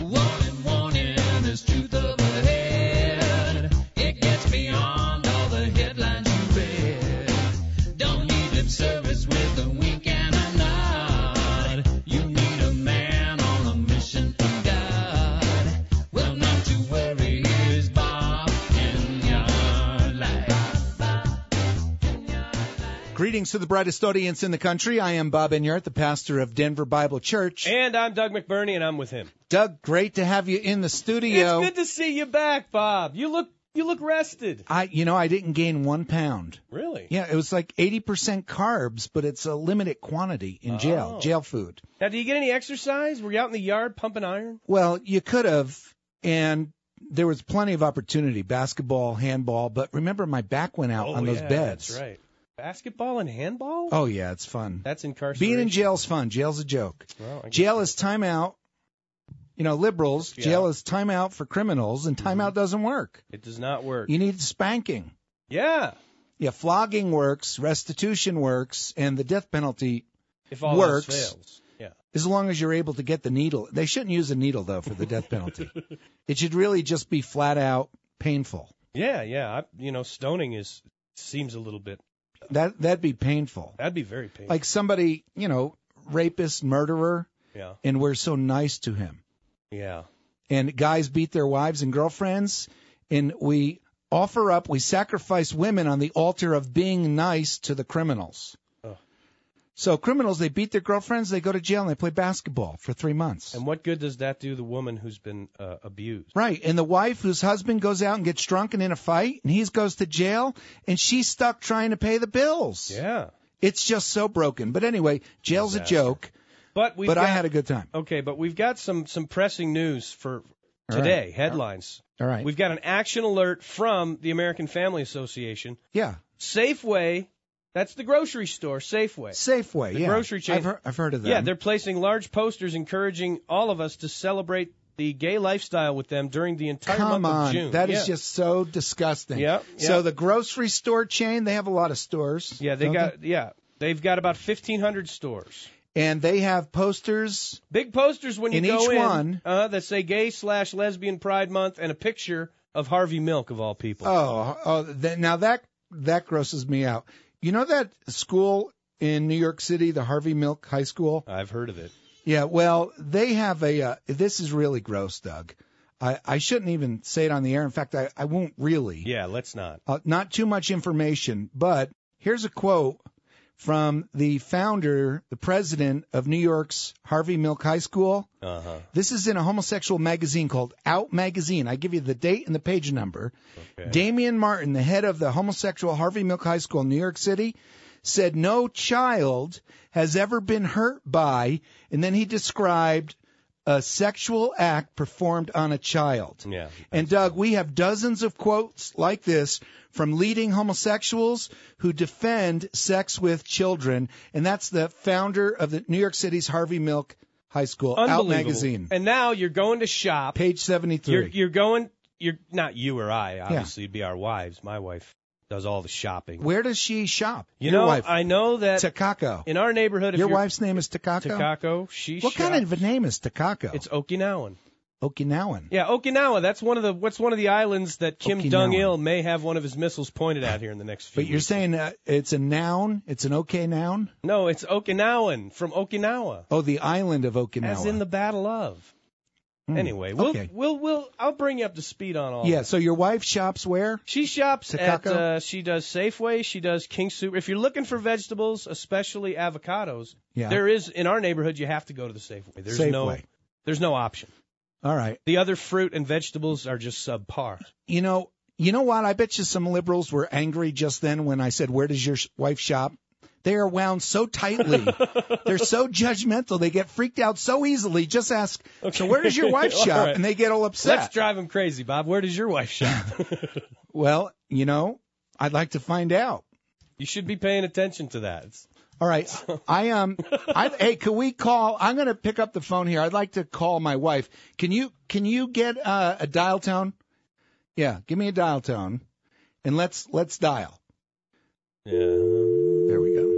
Warning, warning, there's truth up ahead. It gets beyond all the headlines you read. Don't need lip service with a wink and a nod. You need a man on a mission from God. Well, not to worry, here's Bob in your life. Greetings to the brightest audience in the country. I am Bob Enyart, the pastor of Denver Bible Church. And I'm Doug McBurney, and I'm with him. Doug, great to have you in the studio. It's good to see you back, Bob. You look rested. I didn't gain 1 pound. Really? Yeah, it was like 80% carbs, but it's a limited quantity in jail food. Now, do you get any exercise? Were you out in the yard pumping iron? Well, you could have, and there was plenty of opportunity, basketball, handball, but remember my back went out on those beds. That's right. Basketball and handball? Oh, yeah, it's fun. That's incarceration. Being in jail's fun. Jail's a joke. Well, jail is timeout. Liberals, jail is timeout for criminals, and timeout doesn't work. It does not work. You need spanking. Yeah. Yeah, flogging works, restitution works, and the death penalty if all works. Else fails. Yeah. As long as you're able to get the needle. They shouldn't use a needle, though, for the death penalty. It should really just be flat out painful. Yeah. Stoning seems a little bit. That'd be painful. That'd be very painful. Like somebody, rapist, murderer, and we're so nice to him. Yeah. And guys beat their wives and girlfriends, and we sacrifice women on the altar of being nice to the criminals. Oh. So criminals, they beat their girlfriends, they go to jail, and they play basketball for 3 months. And what good does that do the woman who's been abused? Right, and the wife whose husband goes out and gets drunk and in a fight, and he goes to jail, and she's stuck trying to pay the bills. Yeah. It's just so broken. But anyway, jail's a joke. But I had a good time. Okay, but we've got some pressing news for today, headlines. All right. We've got an action alert from the American Family Association. Yeah. Safeway, that's the grocery store, Safeway. Safeway, the grocery chain. I've heard of them. Yeah, they're placing large posters encouraging all of us to celebrate the gay lifestyle with them during the entire month of June. That is just so disgusting. Yeah. So the grocery store chain, they have a lot of stores. Yeah, they've got about 1,500 stores. And they have posters. Big posters when you in go each in. One. That say gay/lesbian Pride Month and a picture of Harvey Milk, of all people. Now that grosses me out. You know that school in New York City, the Harvey Milk High School? I've heard of it. Yeah, well, they have this is really gross, Doug. I shouldn't even say it on the air. In fact, I won't really. Yeah, let's not. Not too much information, but here's a quote from the founder, the president of New York's Harvey Milk High School. Uh-huh. This is in a homosexual magazine called Out Magazine. I give you the date and the page number. Okay. Damian Martin, the head of the homosexual Harvey Milk High School in New York City, said no child has ever been hurt by, and then he described a sexual act performed on a child. Yeah. And, Doug, we have dozens of quotes like this from leading homosexuals who defend sex with children, and that's the founder of the New York City's Harvey Milk High School, Out Magazine. And now you're going to shop. Page 73. You're not you or I, obviously, it'd be our wives. My wife does all the shopping. Where does she shop? Your wife. I know that Takako. In our neighborhood, your wife's name is Takako? Takako. What kind of a name is Takako? It's Okinawan. Okinawan. Yeah, Okinawa. That's one of the islands that Kim Jong-il may have one of his missiles pointed at here in the next few weeks. But you're saying it's a noun? It's an okay noun? No, it's Okinawan from Okinawa. Oh, the island of Okinawa. As in the Battle of. Anyway, I'll bring you up to speed on all. Yeah. So your wife shops where? She shops at. She does Safeway. She does King Super. If you're looking for vegetables, especially avocados, there is in our neighborhood. You have to go to the Safeway. There's no option. All right. The other fruit and vegetables are just subpar. You know what? I bet you some liberals were angry just then when I said, "Where does your wife shop?" They are wound so tightly. They're so judgmental. They get freaked out so easily. Just ask, So where does your wife shop? Right. And they get all upset. Let's drive them crazy, Bob. Where does your wife shop? Well, I'd like to find out. You should be paying attention to that. All right. Hey, can we call? I'm going to pick up the phone here. I'd like to call my wife. Can you get a dial tone? Yeah, give me a dial tone, and let's dial. Yeah. There we go.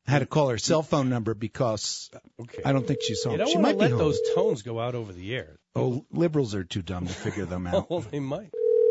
I had to call her cell phone number because I don't think she's home. You don't she want might to let be home. those tones go out over the air. Oh, liberals are too dumb to figure them out. Oh, they might.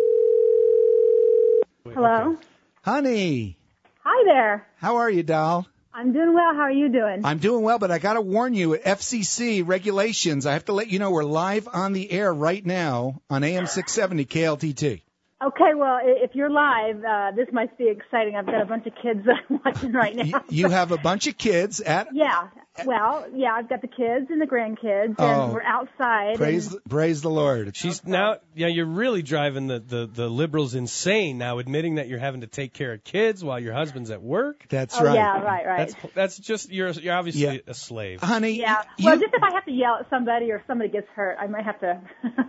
Hello? Okay. Honey, Hi there. how are you, doll? I'm doing well. How are you doing? I'm doing well, but I got to warn you, FCC regulations, I have to let you know we're live on the air right now on AM 670 KLTT. Okay, well, if you're live, this might be exciting. I've got a bunch of kids that I'm watching right now. You have a bunch of kids at... Yeah. Well, yeah, I've got the kids and the grandkids, and we're outside. Praise the Lord. She's now, you're really driving the liberals insane now, admitting that you're having to take care of kids while your husband's at work. That's right. Yeah, right. That's just you're obviously a slave. Honey. Yeah. Well, just if I have to yell at somebody or somebody gets hurt, I might have to.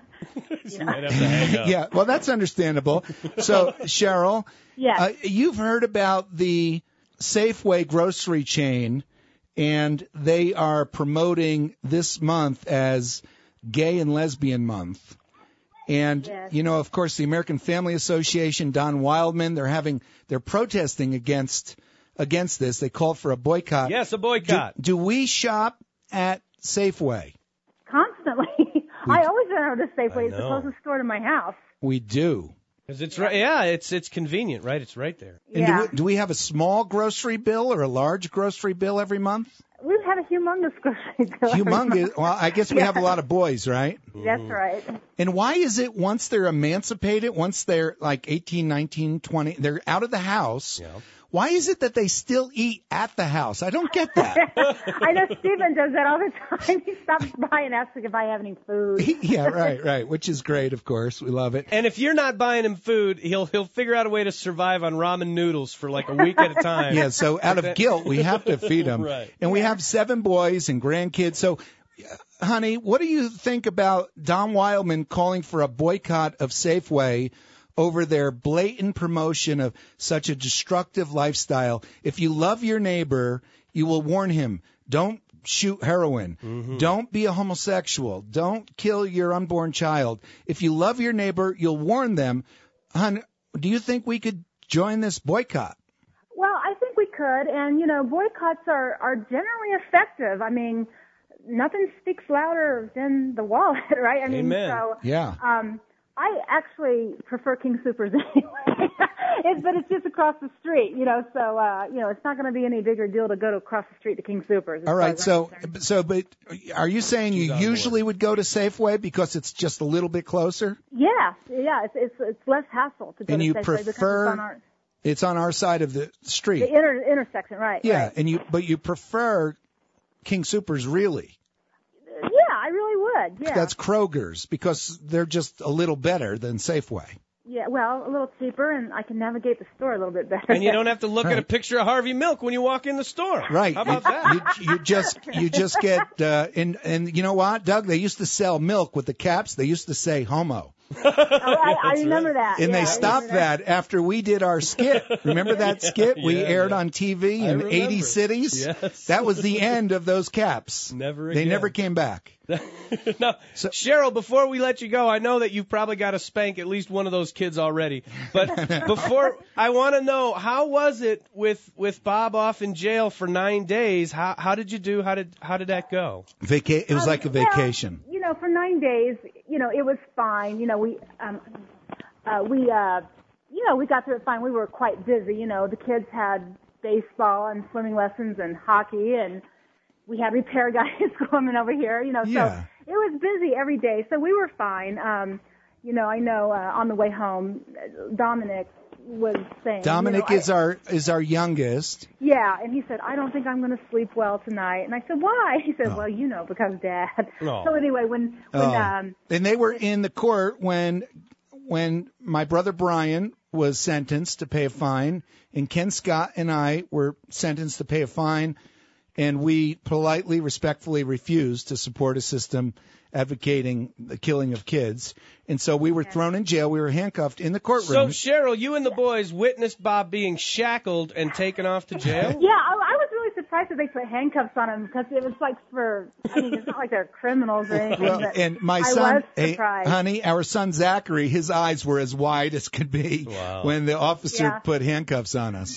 You might have to hang up. Yeah. Well, that's understandable. So, Cheryl. Yeah. You've heard about the Safeway grocery chain. And they are promoting this month as Gay and Lesbian Month. And, of course, the American Family Association, Don Wildman, they're protesting against this. They called for a boycott. Yes, a boycott. Do we shop at Safeway? Constantly. I always go to Safeway. It's the closest store to my house. We do. Because it's right. Yeah, it's convenient, right? It's right there. And do we have a small grocery bill or a large grocery bill every month? We have a humongous grocery bill. Humongous. Well, I guess we have a lot of boys, right? That's right. And why is it once they're emancipated, once they're like 18, 19, 20, they're out of the house, why is it that they still eat at the house? I don't get that. I know Stephen does that all the time. He stops by and asks if I have any food. Yeah, right, which is great, of course. We love it. And if you're not buying him food, he'll figure out a way to survive on ramen noodles for like a week at a time. Yeah, so out of guilt, we have to feed him. Right. And we have 7 boys and grandkids. So, honey, what do you think about Don Wildman calling for a boycott of Safeway over their blatant promotion of such a destructive lifestyle? If you love your neighbor, you will warn him, don't shoot heroin. Mm-hmm. Don't be a homosexual. Don't kill your unborn child. If you love your neighbor, you'll warn them. Hon, do you think we could join this boycott? Well, I think we could. And, boycotts are generally effective. I mean, nothing speaks louder than the wallet, right? I mean, Amen. So, yeah. I actually prefer King Soopers anyway, but it's just across the street, so it's not going to be any bigger deal to go across the street to King Soopers. All right, but are you saying you usually would go to Safeway because it's just a little bit closer? Yeah, it's less hassle to go and to you Safeway prefer it's on our side of the street. The intersection, right? Yeah, right. But you prefer King Soopers, really? Yeah, I really would. Yeah. That's Kroger's because they're just a little better than Safeway. Yeah, well, a little cheaper, and I can navigate the store a little bit better. And you don't have to look at a picture of Harvey Milk when you walk in the store. Right. How about that? You just get and you know what, Doug? They used to sell milk with the caps. They used to say homo. I remember that. And they stopped that after we did our skit. Remember that skit we aired on TV in 80 cities? Yes. That was the end of those caps. Never again. They never came back. No, Cheryl, before we let you go, I know that you've probably got to spank at least one of those kids already. But before, I want to know, how was it with Bob off in jail for 9 days? How did you do? How did that go? It was like a vacation. Well, for 9 days, it was fine. We got through it fine. We were quite busy. The kids had baseball and swimming lessons and hockey, and we had repair guys coming over here. So it was busy every day. So we were fine. I know on the way home, Dominic was saying. Dominic is our youngest. Yeah, and he said, I don't think I'm going to sleep well tonight. And I said, why? He said, well, because Dad. Oh. So anyway, when and they were in the court when my brother Brian was sentenced to pay a fine, and Ken Scott and I were sentenced to pay a fine, and we politely, respectfully refused to support a system advocating the killing of kids. And so we were thrown in jail. We were handcuffed in the courtroom. So, Cheryl, you and the boys witnessed Bob being shackled and taken off to jail? Yeah, I was really surprised that they put handcuffs on him because it was it's not like they're criminals or anything. Well, and my son, surprised. Honey, our son Zachary, his eyes were as wide as could be when the officer put handcuffs on us.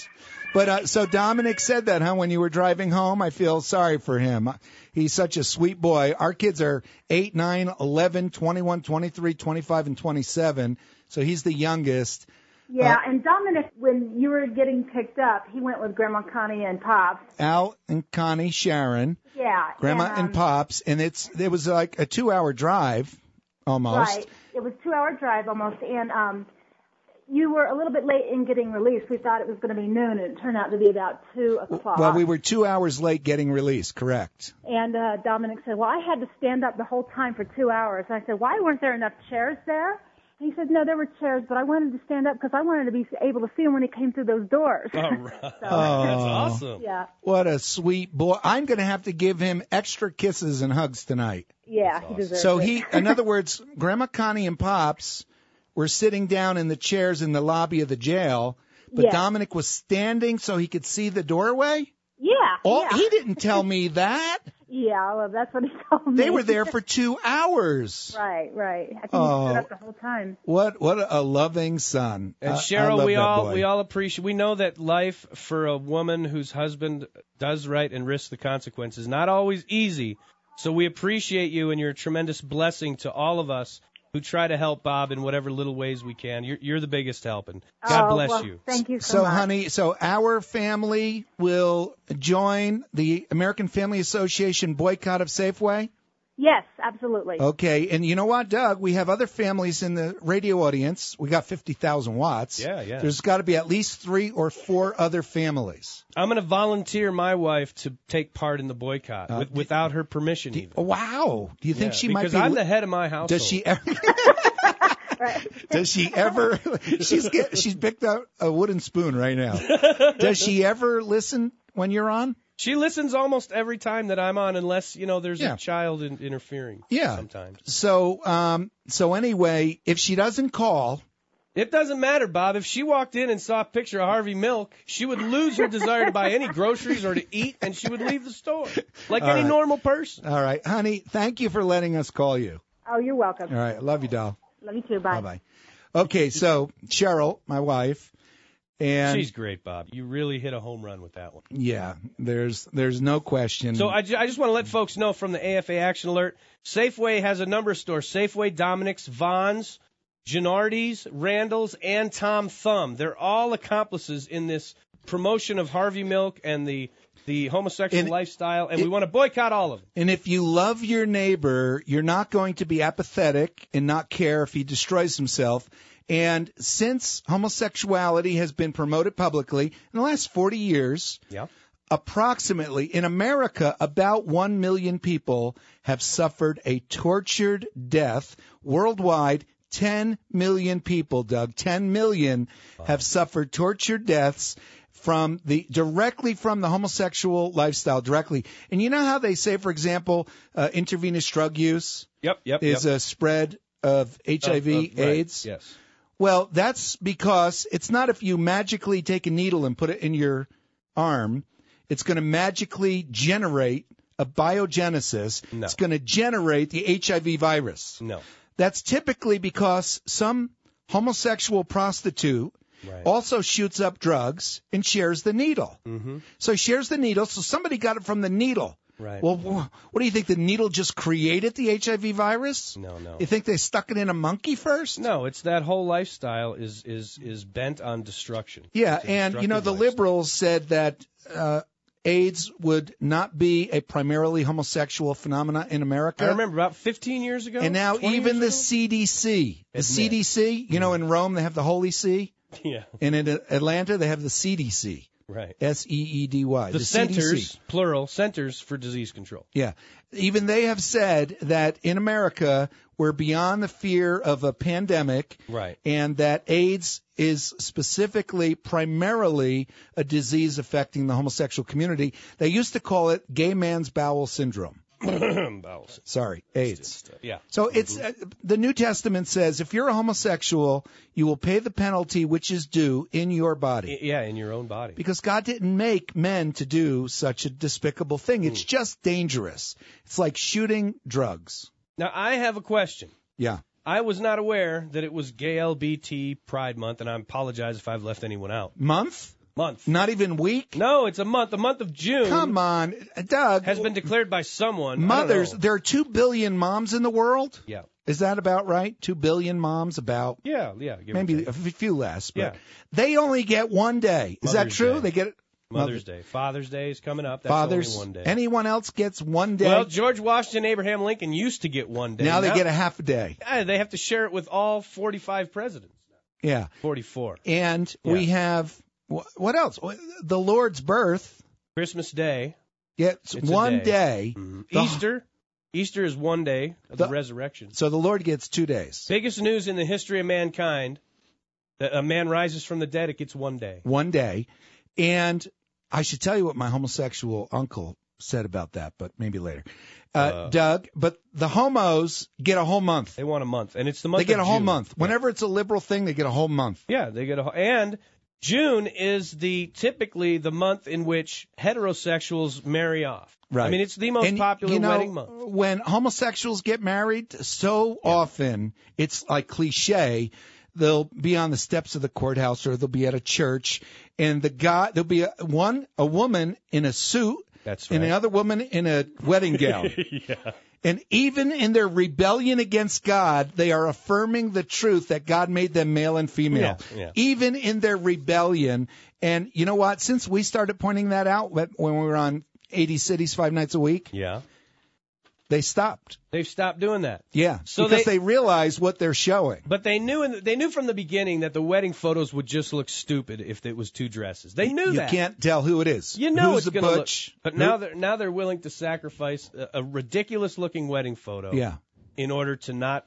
But so Dominic said that, huh? When you were driving home, I feel sorry for him. He's such a sweet boy. Our kids are 8, 9, 11, 21, 23, 25, and 27. So he's the youngest. Yeah, and Dominic, when you were getting picked up, he went with Grandma Connie and Pops. Al and Connie, Sharon. Yeah. Grandma and Pops, and it was like a 2-hour drive, almost. Right. It was a 2-hour drive almost, and you were a little bit late in getting released. We thought it was going to be noon, and it turned out to be about 2 o'clock. Well, we were 2 hours late getting released, correct. And Dominic said, well, I had to stand up the whole time for 2 hours. And I said, why weren't there enough chairs there? He said, no, there were chairs, but I wanted to stand up because I wanted to be able to see him when he came through those doors. All right. So, That's awesome. Yeah. What a sweet boy. I'm going to have to give him extra kisses and hugs tonight. Yeah, he deserves So it. in other words, Grandma Connie and Pops were sitting down in the chairs in the lobby of the jail, but Yeah. Dominic was standing so he could see the doorway? Yeah. Oh, yeah. he didn't tell me that. Yeah, well, that's what he told me. They were there for 2 hours. Right. I think he stood up the whole time. What a loving son. And I Cheryl, love we that all boy. appreciate. We know that life for a woman whose husband does right and risks the consequences not always easy. So we appreciate you, and you're a tremendous blessing to all of us who try to help Bob in whatever little ways we can. You're the biggest help, and God bless you. Thank you so So, much. honey, our family will join the American Family Association boycott of Safeway? Yes, absolutely. Okay, and you know what, Doug? We have other families in the radio audience. We got 50,000 watts. Yeah. There's got to be at least 3 or 4 other families. I'm going to volunteer my wife to take part in the boycott without her permission even. Wow. Do you think she might be? Because I'm the head of my household. Does she ever? Does she ever? She's picked out a wooden spoon right now. Does she ever listen when you're on? She listens almost every time that I'm on, unless there's a child interfering. Yeah. Sometimes. So anyway, if she doesn't call, it doesn't matter, Bob. If she walked in and saw a picture of Harvey Milk, she would lose her desire to buy any groceries or to eat, and she would leave the store like any normal person. All right, honey. Thank you for letting us call you. Oh, you're welcome. All right, I love you, doll. Love you too. Bye. Bye. Okay, so Cheryl, my wife, and she's great, Bob. You really hit a home run with that one. Yeah, there's no question. So I just want to let folks know from the AFA Action Alert, Safeway has a number of stores: Safeway, Dominic's, Vons, Gennardi's, Randall's, and Tom Thumb. They're all accomplices in this promotion of Harvey Milk and the homosexual lifestyle, and we want to boycott all of them. And if you love your neighbor, you're not going to be apathetic and not care if he destroys himself. And since homosexuality has been promoted publicly in the last 40 years, approximately in America, about 1 million people have suffered a tortured death. Worldwide, 10 million people, Doug, 10 million have suffered tortured deaths directly from the homosexual lifestyle directly. And you know how they say, for example, intravenous drug use is a spread of HIV, AIDS? Right. Yes. Well, that's because it's not if you magically take a needle and put it in your arm, it's going to magically generate a biogenesis. No. It's going to generate the HIV virus. No. That's typically because some homosexual prostitute also shoots up drugs and shares the needle. Mm-hmm. So he shares the needle, so somebody got it from the needle. Right. Well, what do you think? The needle just created the HIV virus? No. You think they stuck it in a monkey first? No, it's that whole lifestyle is bent on destruction. Yeah, and the lifestyle. liberals said that AIDS would not be a primarily homosexual phenomenon in America. I remember about 15 years ago. And now even the CDC, CDC, in Rome they have the Holy See. Yeah. And in Atlanta they have the CDC. Right. SEEDY. The centers, CDC. plural, Centers for Disease Control. Yeah. Even they have said that in America, we're beyond the fear of a pandemic. Right. And that AIDS is specifically, primarily, a disease affecting the homosexual community. They used to call it gay man's bowel syndrome. Sorry, AIDS. Yeah. So it's the New Testament says if you're a homosexual, you will pay the penalty which is due in your body. Yeah, in your own body. Because God didn't make men to do such a despicable thing. It's just dangerous. It's like shooting drugs. Now, I have a question. Yeah. I was not aware that it was Gay LGBT Pride Month, and I apologize if I've left anyone out. Month? Month. Not even week? No, it's a month. The month of June. Come on, Doug. Has been declared by someone. Mothers. I don't know. There are 2 billion moms in the world. Yeah. Is that about right? 2 billion moms, about? Yeah. Give or Maybe take. a few less. But Yeah. They only get one day. Is that Mother's true? Day. They get Mother's Day. Father's Day is coming up. That's Father's. only one day. Anyone else gets one day? Well, George Washington, Abraham Lincoln used to get one day. Now they get a half a day. Yeah, they have to share it with all 45 presidents. Yeah. 44. And we have, what else? The Lord's birth. Christmas Day. Gets It's a one day. day. Easter. Easter is one day of the resurrection. So the Lord gets 2 days. Biggest news in the history of mankind. That a man rises from the dead, it gets one day. One day. And I should tell you what my homosexual uncle said about that, but maybe later. Doug, but the homos get a whole month. They want a month, and it's the month. They get of a whole June. month. Whenever it's a liberal thing, they get a whole month. Yeah, they get and June is typically the month in which heterosexuals marry off. Right. I mean, it's the most popular wedding month. When homosexuals get married, so often it's like cliche. They'll be on the steps of the courthouse or they'll be at a church, and there'll be a woman in a suit. That's right. And another woman in a wedding gown. Yeah. And even in their rebellion against God, they are affirming the truth that God made them male and female. Yeah. Even in their rebellion. And you know what? Since we started pointing that out when we were on 80 Cities 5 nights a week, they stopped. They've stopped doing that. Yeah, so because they realize what they're showing. But they knew from the beginning that the wedding photos would just look stupid if it was two dresses. They knew that. You can't tell who it is. You know Who's it's the going to butch? look. But now they're willing to sacrifice a ridiculous looking wedding photo. Yeah. In order to not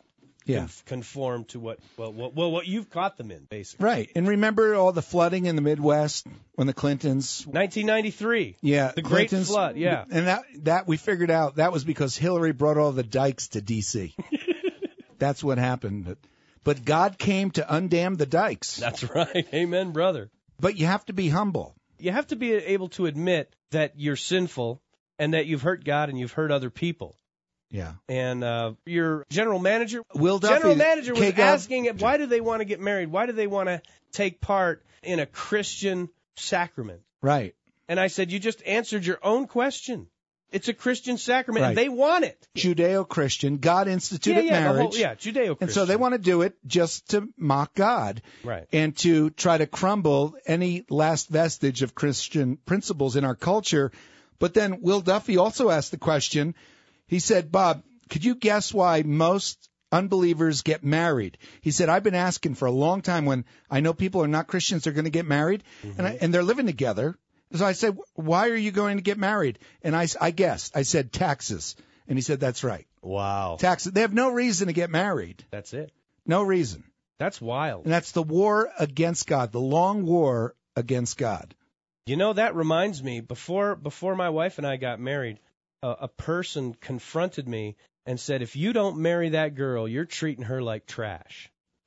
conform to what you've caught them in, basically. Right. And remember all the flooding in the Midwest when the Clintons. 1993. Yeah. The Clintons, Great Flood. Yeah. And that we figured out that was because Hillary brought all the dikes to D.C. That's what happened. But God came to undam the dikes. That's right. Amen, brother. But you have to be humble. You have to be able to admit that you're sinful and that you've hurt God and you've hurt other people. Yeah. And your general manager, Will Duffy, general manager was asking, why do they want to get married? Why do they want to take part in a Christian sacrament? Right. And I said, you just answered your own question. It's a Christian sacrament, right. and they want it. Judeo-Christian. God instituted marriage. Judeo-Christian. And so they want to do it just to mock God. Right. And to try to crumble any last vestige of Christian principles in our culture. But then Will Duffy also asked the question. He said, Bob, could you guess why most unbelievers get married? He said, I've been asking for a long time when I know people are not Christians, they're going to get married, and they're living together. So I said, why are you going to get married? And I guessed. I said, taxes. And he said, that's right. Wow. Taxes. They have no reason to get married. That's it. No reason. That's wild. And that's the war against God, the long war against God. You know, that reminds me, before my wife and I got married, a person confronted me and said, if you don't marry that girl, you're treating her like trash.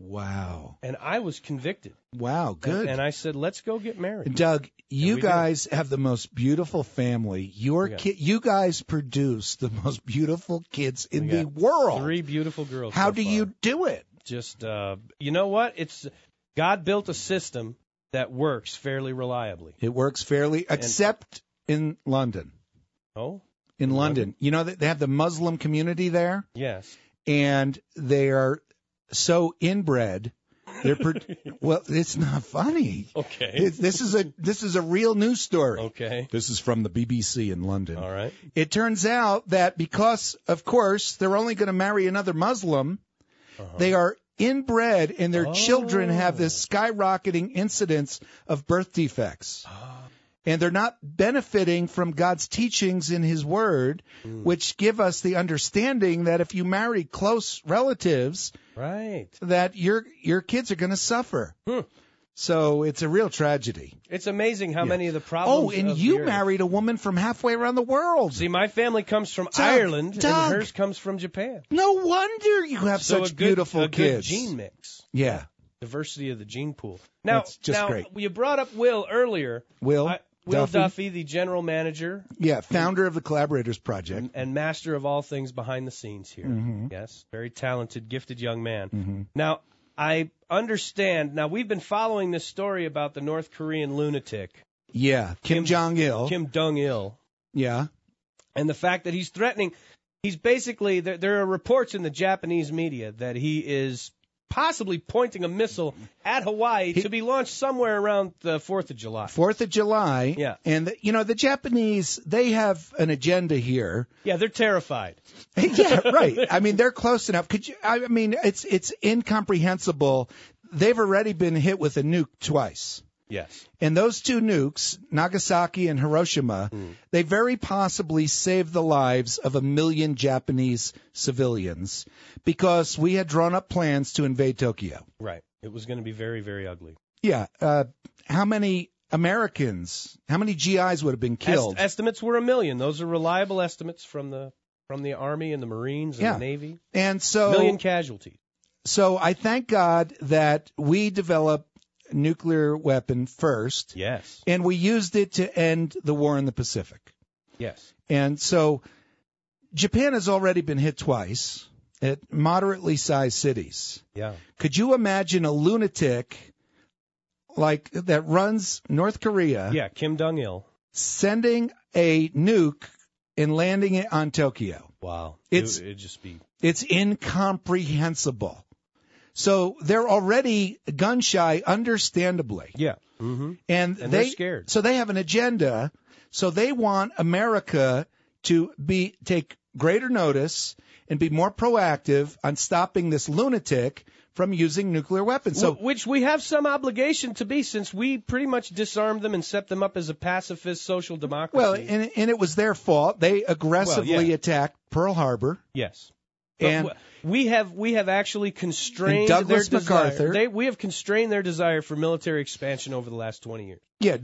Wow. And I was convicted. Wow, good. And I said, let's go get married. Doug, you guys have the most beautiful family. You guys produce the most beautiful kids in the world. 3 beautiful girls. How so do far. you do it? Just, you know what? God built a system that works fairly reliably. It works fairly, except in London. Oh? In London. You know, they have the Muslim community there. Yes. And they are so inbred. Well, it's not funny. Okay. This is a real news story. Okay. This is from the BBC in London. All right. It turns out that because, of course, they're only going to marry another Muslim, they are inbred, and their children have this skyrocketing incidence of birth defects. And they're not benefiting from God's teachings in His Word, which give us the understanding that if you marry close relatives, right, that your kids are going to suffer. So it's a real tragedy. It's amazing how many of the problems. Oh, and you married a woman from halfway around the world. See, my family comes from Ireland, and hers comes from Japan. No wonder you have such beautiful kids. Good gene mix. Yeah. Diversity of the gene pool. Now, that's just great. You brought up Will earlier. Will Duffy, the general manager. Yeah, founder of the Collaborators Project. And master of all things behind the scenes here. Yes, very talented, gifted young man. Now, I understand. Now, we've been following this story about the North Korean lunatic. Yeah, Kim Jong-il. Kim Jong-il. Yeah. And the fact that he's threatening, he's basically, there are reports in the Japanese media that he is possibly pointing a missile at Hawaii to be launched somewhere around the 4th of July. 4th of July. Yeah. And, the Japanese, they have an agenda here. Yeah, they're terrified. Yeah, right. I mean, they're close enough. It's incomprehensible. They've already been hit with a nuke twice. Yes. And those two nukes, Nagasaki and Hiroshima, they very possibly saved the lives of 1 million Japanese civilians because we had drawn up plans to invade Tokyo. Right. It was going to be very, very ugly. Yeah. How many Americans, how many GIs would have been killed? Estimates were 1 million. Those are reliable estimates from the Army and the Marines and the Navy. And so 1 million casualties. So I thank God that we developed nuclear weapon first. Yes. And we used it to end the war in the Pacific. Yes. And so Japan has already been hit twice at moderately sized cities. Yeah. Could you imagine a lunatic like that runs North Korea? Yeah, Kim Jong-il. Sending a nuke and landing it on Tokyo. Wow. It'd just be. It's incomprehensible. So they're already gun shy, understandably. Yeah. Mm-hmm. And they're scared. So they have an agenda. So they want America to take greater notice and be more proactive on stopping this lunatic from using nuclear weapons. So, which we have some obligation to be, since we pretty much disarmed them and set them up as a pacifist social democracy. Well, and it was their fault. They aggressively attacked Pearl Harbor. Yes. And we have actually constrained Douglas their MacArthur. desire. We have constrained their desire for military expansion over the last 20 years. Yeah,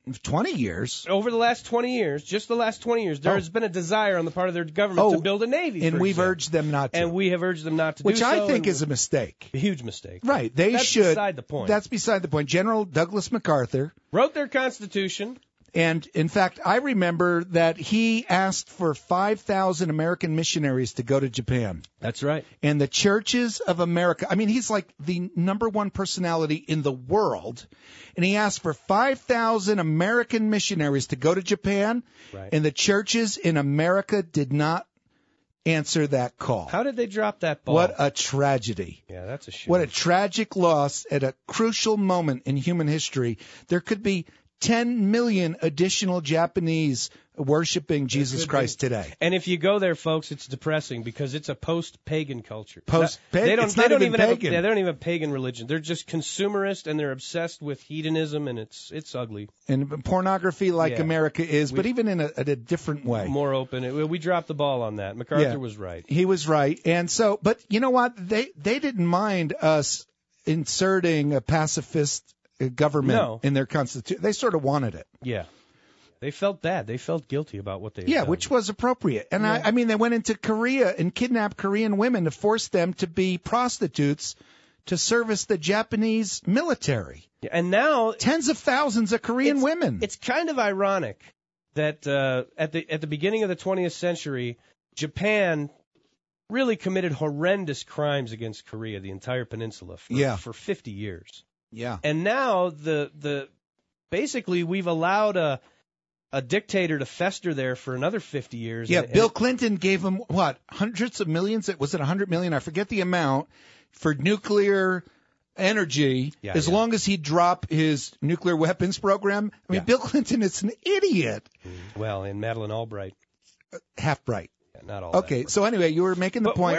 20 years. Over the last 20 years, just the last 20 years, there has been a desire on the part of their government to build a navy. And we've urged them not to. And we have urged them not to Which do so. Which I think is a mistake. A huge mistake. Right. That's beside the point. That's beside the point. General Douglas MacArthur wrote their Constitution. And, in fact, I remember that he asked for 5,000 American missionaries to go to Japan. That's right. And the churches of America, I mean, he's like the number one personality in the world. And he asked for 5,000 American missionaries to go to Japan. Right. And the churches in America did not answer that call. How did they drop that ball? What a tragedy. Yeah, that's a shame. What a tragic loss at a crucial moment in human history. There could be 10 million additional Japanese worshiping Jesus Christ today. And if you go there, folks, it's depressing because it's a post-pagan culture. Post-pagan? They don't even have pagan religion. They're just consumerist, and they're obsessed with hedonism, and it's ugly. And pornography like America is, but even in a different way. More open. We dropped the ball on that. MacArthur was right. He was right. And so, but you know what? They didn't mind us inserting a pacifist government in their constitution. They sort of wanted it. Yeah. They felt bad. They felt guilty about what they had done. Which was appropriate. And I mean, they went into Korea and kidnapped Korean women to force them to be prostitutes to service the Japanese military. And now tens of thousands of Korean women. It's kind of ironic that at the beginning of the 20th century, Japan really committed horrendous crimes against Korea, the entire peninsula, for 50 years. Yeah. And now basically we've allowed a dictator to fester there for another 50 years. Yeah, Bill Clinton gave him, hundreds of millions? Was it 100 million? I forget the amount for nuclear energy as long as he dropped his nuclear weapons program. I mean, Bill Clinton is an idiot. Well, and Madeleine Albright. Half bright. Not all. Okay, so anyway, you were making the point.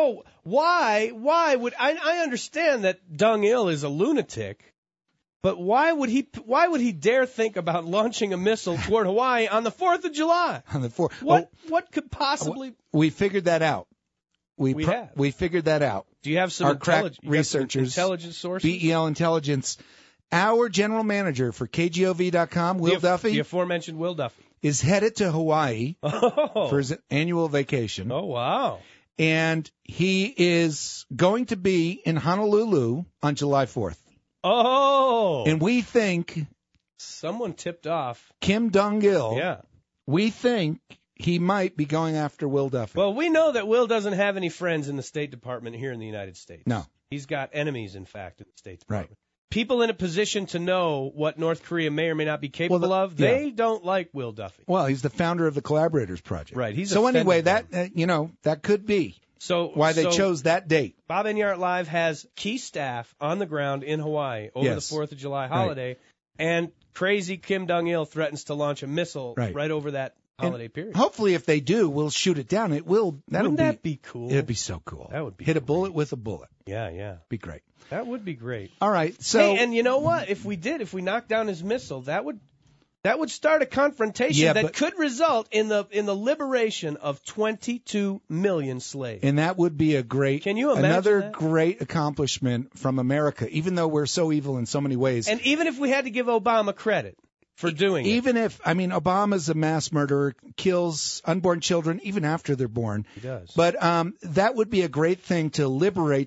Why would I understand that Jong-il is a lunatic, but why would he dare think about launching a missile toward Hawaii on the 4th of July? On the 4th. What could possibly? We figured that out. We figured that out. Do you have some our crack researchers, intelligence sources? BEL Intelligence. Our general manager for KGOV.com, Will Duffy. The aforementioned Will Duffy. Is headed to Hawaii for his annual vacation. Oh, wow. And he is going to be in Honolulu on July 4th. Oh. And we think someone tipped off Kim Jong-il. Yeah. We think he might be going after Will Duffy. Well, we know that Will doesn't have any friends in the State Department here in the United States. No. He's got enemies, in fact, in the State Department. Right. People in a position to know what North Korea may or may not be capable of, they don't like Will Duffy. Well, he's the founder of the Collaborators Project. Right. He's so anyway, that that could be why they chose that date. Bob Enyart Live has key staff on the ground in Hawaii over the 4th of July holiday, and crazy Kim Jong-il threatens to launch a missile right over that holiday period. Hopefully, if they do, we'll shoot it down. It will. Wouldn't that be cool? It'd be so cool. That would be hit a bullet with a bullet. Yeah. Be great. That would be great. All right. So, hey, and you know what? If we knocked down his missile, that would start a confrontation that could result in the liberation of 22 million slaves. And that would be a great. Can you imagine another great accomplishment from America, even though we're so evil in so many ways. And even if we had to give Obama credit for doing it. Even if, Obama's a mass murderer, kills unborn children even after they're born. He does. But that would be a great thing to liberate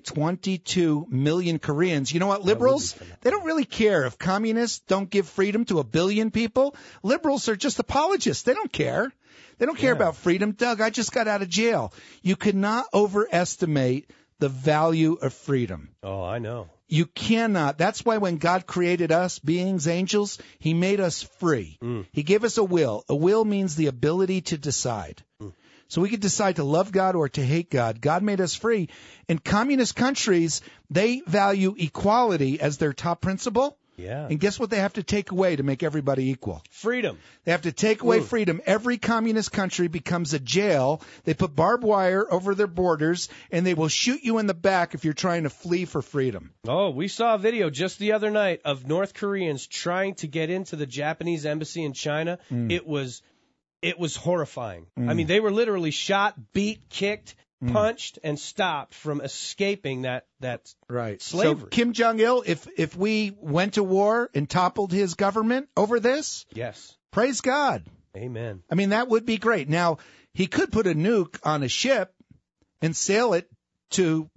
22 million Koreans. You know what? Liberals, they don't really care if communists don't give freedom to 1 billion people. Liberals are just apologists. They don't care. They don't care about freedom. Doug, I just got out of jail. You cannot overestimate the value of freedom. Oh, I know. You cannot. That's why when God created us, beings, angels, he made us free. He gave us a will. A will means the ability to decide. So we could decide to love God or to hate God. God made us free. In communist countries, they value equality as their top principle. Yeah. And guess what they have to take away to make everybody equal? Freedom. They have to take away freedom. Every communist country becomes a jail. They put barbed wire over their borders, and they will shoot you in the back if you're trying to flee for freedom. Oh, we saw a video just the other night of North Koreans trying to get into the Japanese embassy in China. It was horrifying. I mean, they were literally shot, beat, kicked, punched, and stopped from escaping that slavery. So Kim Jong-il, if we went to war and toppled his government over this, yes, praise God. Amen. I mean, that would be great. Now, he could put a nuke on a ship and sail it to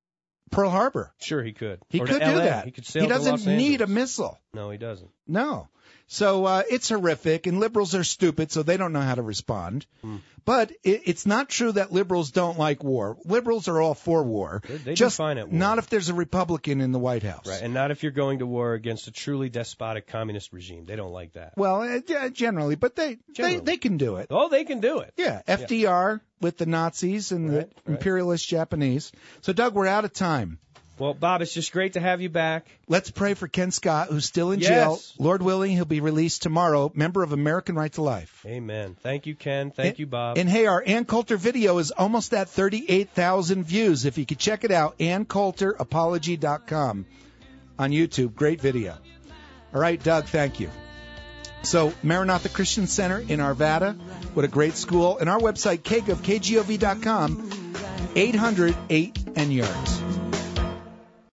Pearl Harbor. Sure, he could. He or could to do LA. that. He could sail doesn't to Los need Angeles. a missile. No, he doesn't. No. So it's horrific, and liberals are stupid, so they don't know how to respond. But it's not true that liberals don't like war. Liberals are all for war. They just do fine at war. Not if there's a Republican in the White House. Right, and not if you're going to war against a truly despotic communist regime. They don't like that. Well, generally, but they can do it. Oh, they can do it. Yeah, FDR with the Nazis and the imperialist Japanese. So, Doug, we're out of time. Well, Bob, it's just great to have you back. Let's pray for Ken Scott, who's still in jail. Lord willing, he'll be released tomorrow. Member of American Right to Life. Amen. Thank you, Ken. Thank you, Bob. And hey, our Ann Coulter video is almost at 38,000 views. If you could check it out, AnnCoulterApology.com on YouTube. Great video. All right, Doug, thank you. So, Maranatha Christian Center in Arvada. What a great school. And our website, KGOV.com, 808 Yards.